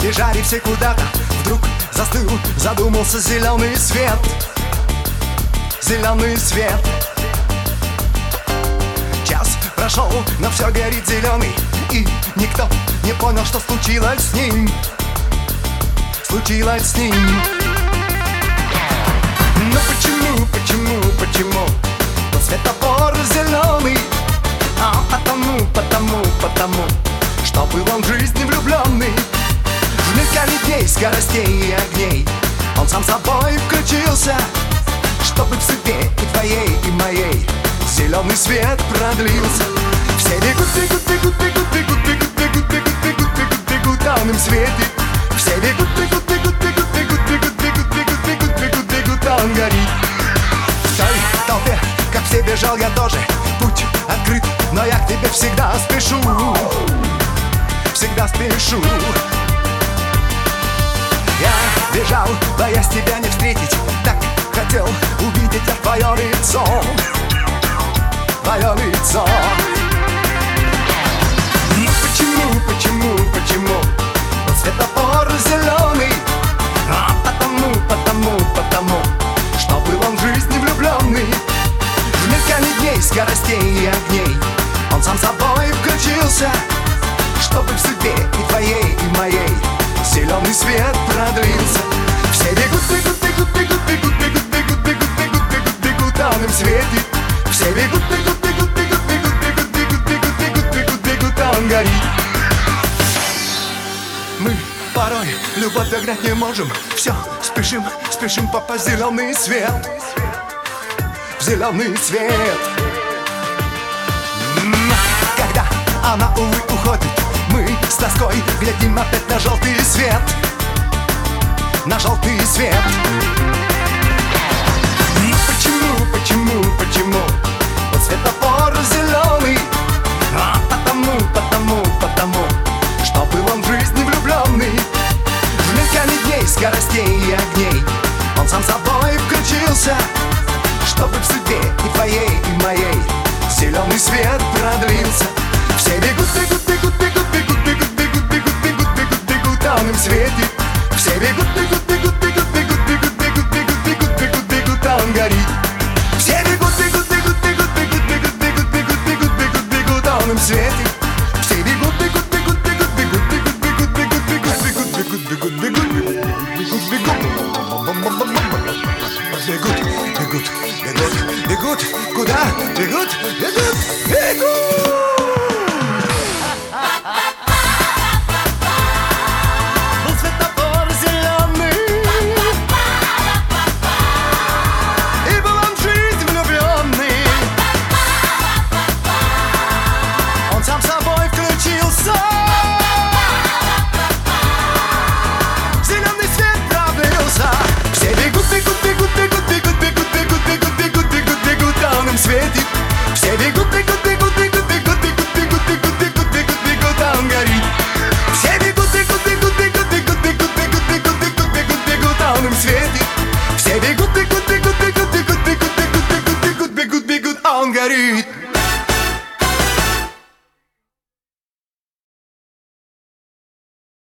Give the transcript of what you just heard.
бежали все куда-то. Вдруг застыл, задумался зеленый свет. Зеленый свет. Час прошел, но все горит зеленый, и никто не понял, что случилось с ним. Случилось с ним. Но почему тот светофор зеленый? А потому, что был он в жизни влюбленный. В мелькании дней, скоростей и огней он сам собой включился, чтобы в судьбе и твоей, и моей зеленый свет продлился. Все бегут, бегут, бегут, бегут, бегут, бегут, бегут, бегут, бегут, бегут, бегут, а он им светит. Все бегут, бегут, бегут, бегут, бегут, бегут, бегут, бегут, бегут, бегут, бегут, а он горит. В той толпе, как все, бежал я тоже. Путь открыт, но я к тебе всегда спешу. Всегда спешу. Я бежал, боясь тебя не встретить. Так хотел увидеть я твое лицо. Твое лицо. Но почему тот светофор зеленый? А потому, что был он в жизни влюбленный. В мелькании дней, скоростей и огней он сам собой включился, чтобы в судьбе и твоей, и моей зеленый свет продлился. Все бегут, бегут, бегут, бегут, бегут, бегут, бегут, бегут, бегут, бегут, бегут, а он им светит. Все бегут, бегут, бегут, бегут, бегут, бегут, бегут, бегут, бегут, бегут, бегут, а он горит. Мы порой любовь догнать не можем. Все, спешим, спешим попасть в зеленый свет. В зеленый свет. Когда она, увы, уходит, мы с тоской глядим опять на желтый свет. На желтый свет. Почему вот светофор зеленый? А потому, что был он в жизни влюбленный. В мелькании дней, скоростей и огней он сам собой включился, чтобы в судьбе и твоей, и моей зеленый свет продлился. Все бегут, бегут, бегут, бегут, бегут, бегут, бегут, бегут, бегут, бегут, бегут, а он им светит. Все бегут, бегут, бегут, бегут, бегут, бегут, бегут, бегут, бегут, бегут, бегут, а он горит. Все бегут, бегут, бегут, бегут, бегут, бегут, бегут, бегут, бегут, бегут, бегут, а он им светит. Все бегут, бегут, бегут, бегут, бегут, бегут, бегут, бегут, бегут, бегут, бегут, бегут, бегут, бегут, бегут, бегут, бегут, куда? Бегут, бегут, бегут.